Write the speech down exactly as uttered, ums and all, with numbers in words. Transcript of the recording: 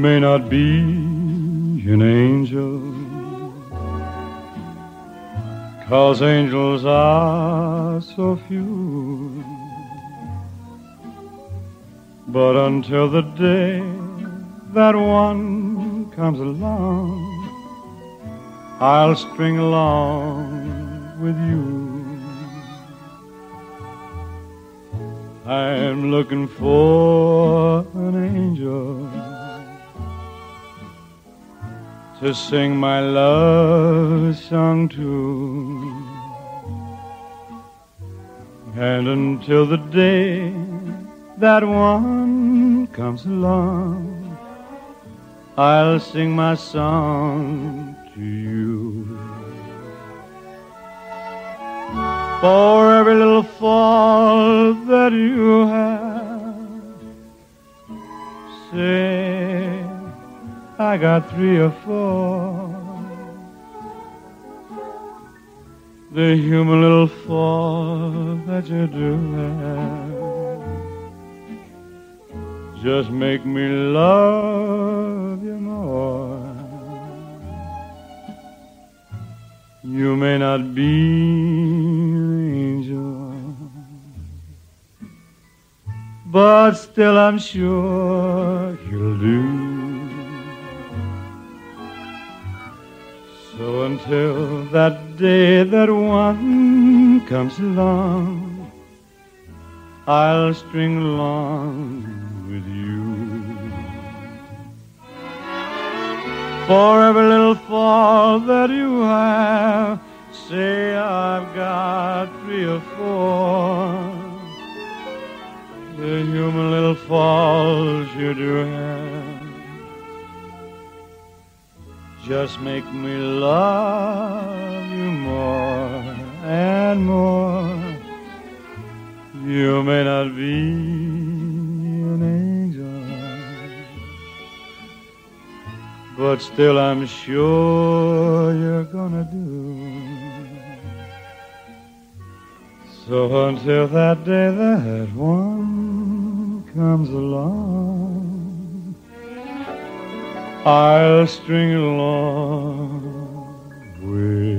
may not be an angel, 'cause angels are so few. But until the day that one comes along, I'll string along with you. I'm looking for an angel to sing my love song to. And until the day that one comes along, I'll sing my song to you. For every little fault that you have, say I got three or four. The human little fault that you do have just make me love you more. You may not be an angel, but still I'm sure you'll do. So until that day that one comes along, I'll string along with you. For every little fault that you have, say I've got three or four. The human little faults you do have just make me love you more and more. You may not be an angel, but still I'm sure you're gonna do. So until that day that one comes along, I'll string along with